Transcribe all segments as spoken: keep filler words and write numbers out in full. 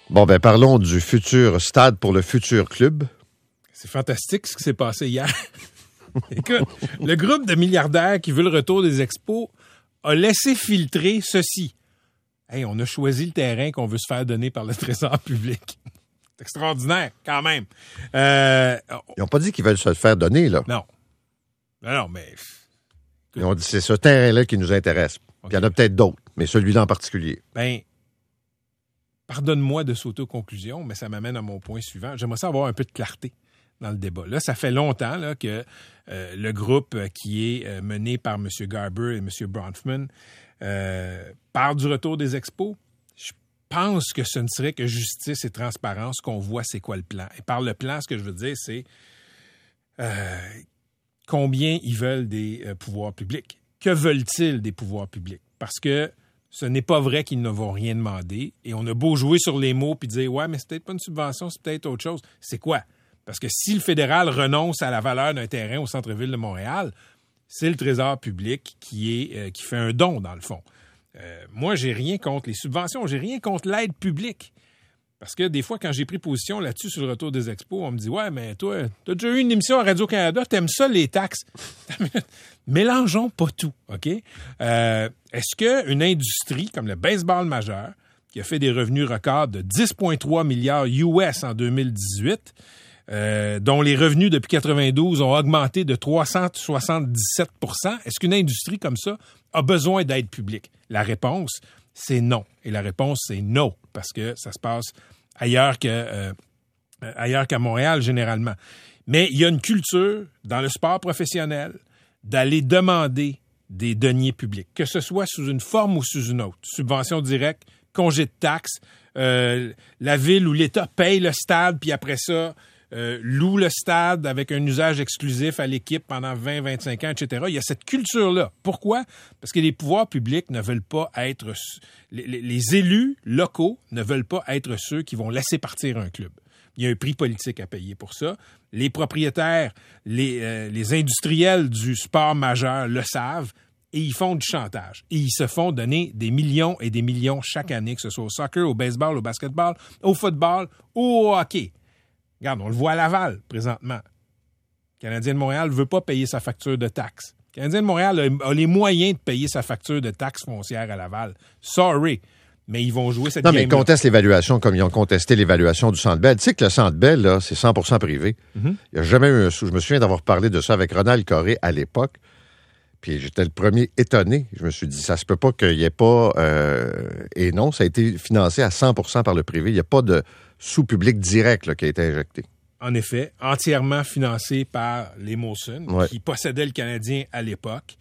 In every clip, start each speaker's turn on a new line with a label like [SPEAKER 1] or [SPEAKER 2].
[SPEAKER 1] Bon, ben parlons du futur stade pour le futur club.
[SPEAKER 2] C'est fantastique ce qui s'est passé hier. Écoute, le groupe de milliardaires qui veut le retour des expos a laissé filtrer ceci. Hey, on a choisi le terrain qu'on veut se faire donner par le Trésor public. C'est extraordinaire, quand même. Euh,
[SPEAKER 1] Ils n'ont pas dit qu'ils veulent se le faire donner, là.
[SPEAKER 2] Non. Non, non, mais...
[SPEAKER 1] Ils ont dit c'est ce terrain-là qui nous intéresse. Okay. Il y en a peut-être d'autres, mais celui-là en particulier.
[SPEAKER 2] Ben, pardonne-moi de sauter aux conclusions, mais ça m'amène à mon point suivant. J'aimerais ça avoir un peu de clarté dans le débat. Là, ça fait longtemps là, que euh, le groupe qui est euh, mené par M. Garber et M. Bronfman euh, parle du retour des expos. Je pense que ce ne serait que justice et transparence qu'on voit c'est quoi le plan. Et par le plan, ce que je veux dire, c'est euh, combien ils veulent des euh, pouvoirs publics. Que veulent-ils des pouvoirs publics? Parce que ce n'est pas vrai qu'ils ne vont rien demander. Et on a beau jouer sur les mots puis dire « Ouais, mais c'est peut-être pas une subvention, c'est peut-être autre chose. » C'est quoi? Parce que si le fédéral renonce à la valeur d'un terrain au centre-ville de Montréal, c'est le Trésor public qui est euh, qui fait un don, dans le fond. Euh, moi, j'ai rien contre les subventions, j'ai rien contre l'aide publique. Parce que des fois, quand j'ai pris position là-dessus sur le retour des expos, on me dit « Ouais, mais toi, t'as déjà eu une émission à Radio-Canada, t'aimes ça, les taxes? » Mélangeons pas tout, OK? Euh, est-ce qu'une industrie comme le baseball majeur, qui a fait des revenus records de dix virgule trois milliards U S en deux mille dix-huit, Euh, dont les revenus depuis quatre-vingt-douze ont augmenté de trois cent soixante-dix-sept pour cent. Est-ce qu'une industrie comme ça a besoin d'aide publique? La réponse, c'est non. Et la réponse, c'est non, parce que ça se passe ailleurs que euh, ailleurs qu'à Montréal, généralement. Mais il y a une culture dans le sport professionnel d'aller demander des deniers publics, que ce soit sous une forme ou sous une autre. Subvention directe, congé de taxes, euh, la ville ou l'État paye le stade, puis après ça, Euh, loue le stade avec un usage exclusif à l'équipe pendant vingt à vingt-cinq ans, et cetera. Il y a cette culture-là. Pourquoi? Parce que les pouvoirs publics ne veulent pas être... Les, les, les élus locaux ne veulent pas être ceux qui vont laisser partir un club. Il y a un prix politique à payer pour ça. Les propriétaires, les, euh, les industriels du sport majeur le savent et ils font du chantage. Et ils se font donner des millions et des millions chaque année, que ce soit au soccer, au baseball, au basketball, au football ou au hockey. Regarde, on le voit à Laval, présentement. Le Canadien de Montréal ne veut pas payer sa facture de taxes. Le Canadien de Montréal a, a les moyens de payer sa facture de taxes foncières à Laval. Sorry, mais ils vont jouer cette
[SPEAKER 1] non,
[SPEAKER 2] game-là.
[SPEAKER 1] Non, mais ils contestent l'évaluation comme ils ont contesté l'évaluation du Centre Bell. Tu sais que le Centre Bell, là, c'est cent pour cent privé. Mm-hmm. Il n'y a jamais eu un sou. Je me souviens d'avoir parlé de ça avec Ronald Corré à l'époque. Puis j'étais le premier étonné. Je me suis dit, ça se peut pas qu'il n'y ait pas... Euh... Et non, ça a été financé à cent pour cent par le privé. Il n'y a pas de sous-public direct là, qui a été injecté.
[SPEAKER 2] En effet, entièrement financé par les Molson, ouais. qui possédaient le Canadien à l'époque,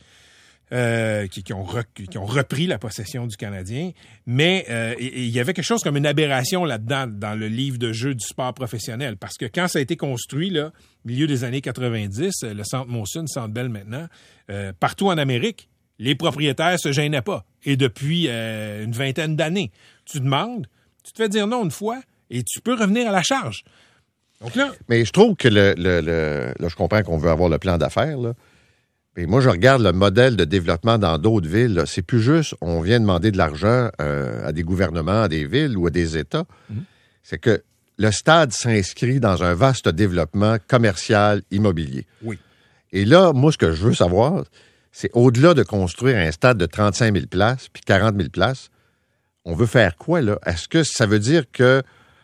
[SPEAKER 2] euh, qui, qui, ont re, qui ont repris la possession du Canadien. Mais euh, il y avait quelque chose comme une aberration là-dedans, dans le livre de jeu du sport professionnel. Parce que quand ça a été construit, là, au milieu des années quatre-vingt-dix, le Centre Molson, le Centre Bell maintenant, euh, partout en Amérique, les propriétaires se gênaient pas. Et depuis euh, une vingtaine d'années, tu demandes, tu te fais dire non une fois, et tu peux revenir à la charge. Donc là...
[SPEAKER 1] Mais je trouve que le, le, le là, je comprends qu'on veut avoir le plan d'affaires, là. Mais moi, je regarde le modèle de développement dans d'autres villes. Là. C'est plus juste, on vient demander de l'argent euh, à des gouvernements, à des villes ou à des États. Mm-hmm. C'est que le stade s'inscrit dans un vaste développement commercial immobilier.
[SPEAKER 2] Oui.
[SPEAKER 1] Et là, moi, ce que je veux savoir, c'est au-delà de construire un stade de trente-cinq mille places puis quarante mille places, on veut faire quoi, là? Est-ce que ça veut dire que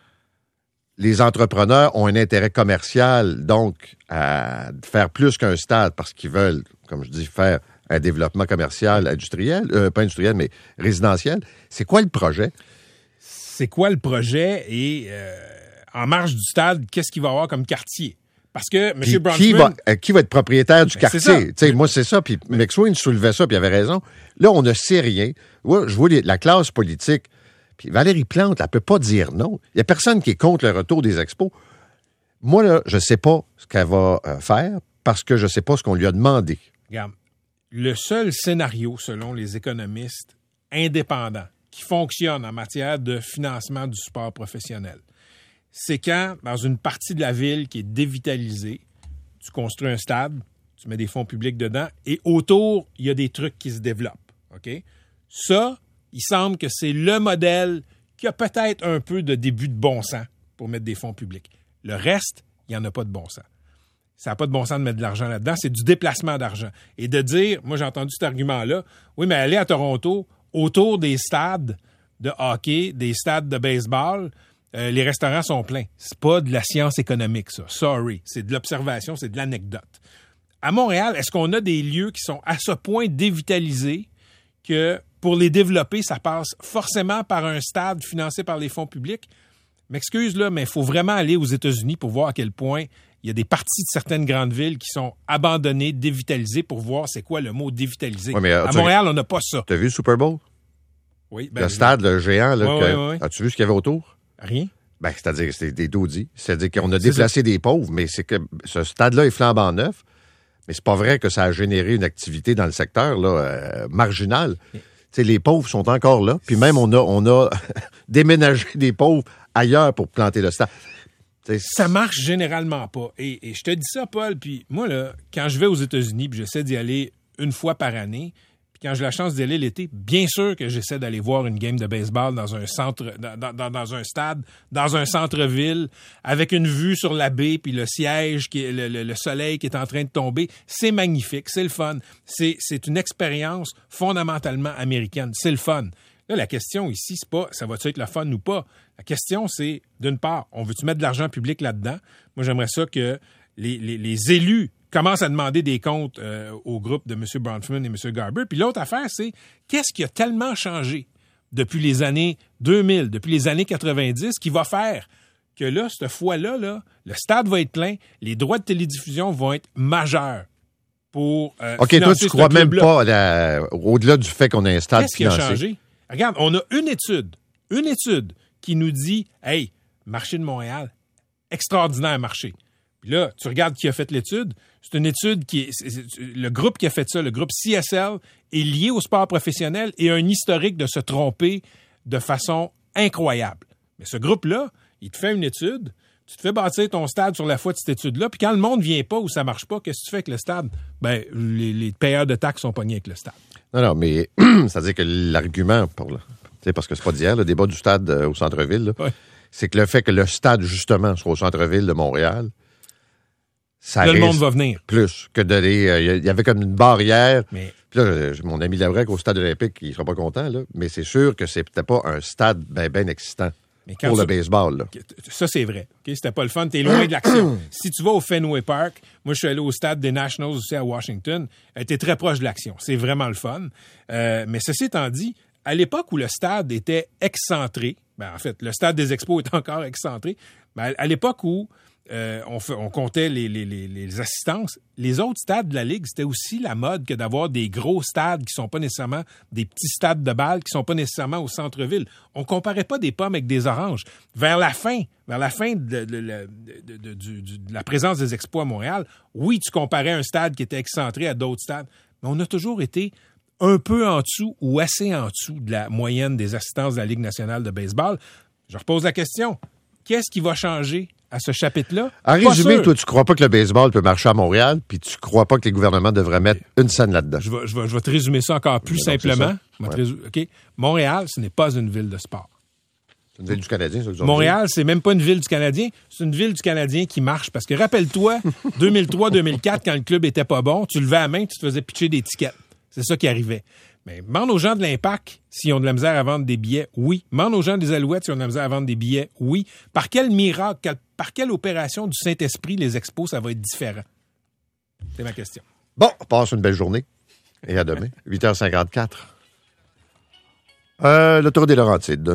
[SPEAKER 1] les entrepreneurs ont un intérêt commercial, donc, à faire plus qu'un stade parce qu'ils veulent, comme je dis, faire un développement commercial, industriel, euh, pas industriel, mais résidentiel? C'est quoi le projet?
[SPEAKER 2] C'est quoi le projet et euh, en marge du stade, qu'est-ce qu'il va y avoir comme quartier? Parce que M. Bronfman...
[SPEAKER 1] Qui va, euh, qui va être propriétaire du
[SPEAKER 2] ben,
[SPEAKER 1] quartier? T'sais, moi, c'est ça. Puis McSween soulevait ça, puis il avait raison. Là, on ne sait rien. Ouais, je vois les, la classe politique. Puis Valérie Plante, elle ne peut pas dire non. Il n'y a personne qui est contre le retour des expos. Moi, là, je ne sais pas ce qu'elle va euh, faire parce que je ne sais pas ce qu'on lui a demandé.
[SPEAKER 2] Regarde, le seul scénario, selon les économistes indépendants, qui fonctionne en matière de financement du sport professionnel, c'est quand, dans une partie de la ville qui est dévitalisée, tu construis un stade, tu mets des fonds publics dedans, et autour, il y a des trucs qui se développent. OK? Ça, il semble que c'est le modèle qui a peut-être un peu de début de bon sens pour mettre des fonds publics. Le reste, il n'y en a pas de bon sens. Ça n'a pas de bon sens de mettre de l'argent là-dedans. C'est du déplacement d'argent. Et de dire, moi j'ai entendu cet argument-là, oui, mais aller à Toronto, autour des stades de hockey, des stades de baseball, euh, les restaurants sont pleins. C'est pas de la science économique, ça. Sorry. C'est de l'observation, c'est de l'anecdote. À Montréal, est-ce qu'on a des lieux qui sont à ce point dévitalisés que pour les développer, ça passe forcément par un stade financé par les fonds publics? M'excuse, là, mais il faut vraiment aller aux États-Unis pour voir à quel point il y a des parties de certaines grandes villes qui sont abandonnées, dévitalisées, pour voir c'est quoi le mot dévitalisé.
[SPEAKER 1] Ouais, mais,
[SPEAKER 2] à Montréal, on n'a pas ça.
[SPEAKER 1] Tu as vu le Super Bowl?
[SPEAKER 2] Oui. Ben,
[SPEAKER 1] le stade, le géant, là.
[SPEAKER 2] Ouais,
[SPEAKER 1] que,
[SPEAKER 2] ouais, ouais.
[SPEAKER 1] As-tu vu ce qu'il y avait autour?
[SPEAKER 2] Rien.
[SPEAKER 1] Ben, c'est-à-dire que c'était des dodis. C'est-à-dire qu'on a
[SPEAKER 2] C'est
[SPEAKER 1] déplacé
[SPEAKER 2] ça.
[SPEAKER 1] des pauvres, mais c'est que ce stade-là est flambant neuf. Mais c'est pas vrai que ça a généré une activité dans le secteur là, euh, marginal. Tu sais, les pauvres sont encore là. Puis même, on a, on a déménagé des pauvres ailleurs pour planter le stade. T'sais,
[SPEAKER 2] ça marche généralement pas. Et, et je te dis ça, Paul, puis moi, là, quand je vais aux États-Unis, puis j'essaie d'y aller une fois par année, puis quand j'ai la chance d'y aller l'été, bien sûr que j'essaie d'aller voir une game de baseball dans un centre, dans, dans, dans un stade, dans un centre-ville, avec une vue sur la baie, puis le siège, qui est, le, le, le soleil qui est en train de tomber. C'est magnifique, c'est le fun. C'est, c'est une expérience fondamentalement américaine. C'est le fun. Là, la question ici, c'est pas ça va-tu être le fun ou pas. La question, c'est, d'une part, on veut-tu mettre de l'argent public là-dedans? Moi, j'aimerais ça que les, les, les élus commencent à demander des comptes euh, au groupe de M. Bronfman et M. Garber. Puis l'autre affaire, c'est qu'est-ce qui a tellement changé depuis les années deux mille, depuis les années quatre-vingt-dix, qui va faire que là, cette fois-là, là, le stade va être plein, les droits de télédiffusion vont être majeurs pour euh,
[SPEAKER 1] OK,
[SPEAKER 2] financer
[SPEAKER 1] toi, tu
[SPEAKER 2] ce
[SPEAKER 1] crois même
[SPEAKER 2] club-là.
[SPEAKER 1] pas, à la, au-delà du fait qu'on a un stade
[SPEAKER 2] Qu'est-ce qui a
[SPEAKER 1] financé.
[SPEAKER 2] changé? Regarde, on a une étude, une étude qui nous dit, hey, marché de Montréal, extraordinaire marché. Puis là, tu regardes qui a fait l'étude. C'est une étude qui est, c'est, c'est, le groupe qui a fait ça, le groupe C S L, est lié au sport professionnel et a un historique de se tromper de façon incroyable. Mais ce groupe-là, il te fait une étude, tu te fais bâtir ton stade sur la foi de cette étude-là, puis quand le monde vient pas ou ça marche pas, qu'est-ce que tu fais avec le stade? Ben, les, les payeurs de taxes sont pognés avec le stade.
[SPEAKER 1] Non, non, mais c'est-à-dire que l'argument, pour le, parce que c'est pas d'hier, le débat du stade euh, au centre-ville, là,
[SPEAKER 2] Ouais.
[SPEAKER 1] c'est que le fait que le stade, justement, soit au centre-ville de Montréal, ça
[SPEAKER 2] Là, le
[SPEAKER 1] risque
[SPEAKER 2] monde va venir.
[SPEAKER 1] plus que d'aller... Il euh, y avait comme une barrière.
[SPEAKER 2] Mais
[SPEAKER 1] Puis là, mon ami Lavrec au stade olympique, il sera pas content, là, mais c'est sûr que c'est peut-être pas un stade bien ben excitant
[SPEAKER 2] Mais quand
[SPEAKER 1] pour le
[SPEAKER 2] tu-
[SPEAKER 1] baseball. Là.
[SPEAKER 2] Ça, c'est vrai. Okay? C'était pas le fun. T'es loin de l'action. Si tu vas au Fenway Park, moi, je suis allé au stade des Nationals aussi à Washington, euh, t'es très proche de l'action. C'est vraiment le fun. Euh, mais ceci étant dit, à l'époque où le stade était excentré, ben, en fait, le stade des Expos est encore excentré, ben, à l'époque où euh, on, fait, on comptait les, les, les, les assistances, les autres stades de la Ligue, c'était aussi la mode que d'avoir des gros stades qui sont pas nécessairement des petits stades de balle, qui sont pas nécessairement au centre-ville. On comparait pas des pommes avec des oranges. Vers la fin, vers la fin de, de, de, de, de, du- du- de la présence des Expos à Montréal, oui, tu comparais un stade qui était excentré à d'autres stades, mais on a toujours été un peu en dessous ou assez en dessous de la moyenne des assistances de la Ligue nationale de baseball. Je repose la question. Qu'est-ce qui va changer à ce chapitre-là?
[SPEAKER 1] En
[SPEAKER 2] Pas
[SPEAKER 1] résumé,
[SPEAKER 2] sûr.
[SPEAKER 1] toi, tu crois pas que le baseball peut marcher à Montréal, puis tu crois pas que les gouvernements devraient mettre une scène là-dedans.
[SPEAKER 2] Je vais, je, vais, je vais te résumer ça encore plus
[SPEAKER 1] Mais donc, c'est
[SPEAKER 2] simplement.
[SPEAKER 1] ça.
[SPEAKER 2] Je vais te
[SPEAKER 1] Ouais.
[SPEAKER 2] résu- OK? Montréal, ce n'est pas une ville de sport.
[SPEAKER 1] C'est une ville du Canadien, ça qu'ils ont
[SPEAKER 2] Montréal, c'est même pas une ville du Canadien, c'est une ville du Canadien qui marche. Parce que rappelle-toi, deux mille trois deux mille quatre, quand le club était pas bon, tu levais la main, tu te faisais pitcher des tickets. C'est ça qui arrivait. Mais demande aux gens de l'Impact s'ils ont de la misère à vendre des billets, oui. Demande aux gens des Alouettes s'ils ont de la misère à vendre des billets, oui. Par quel miracle, quel- par quelle opération du Saint-Esprit, les expos, ça va être différent? C'est ma question.
[SPEAKER 1] Bon, passe une belle journée. Et à demain, huit heures cinquante-quatre. Euh, le Tour des Laurentides.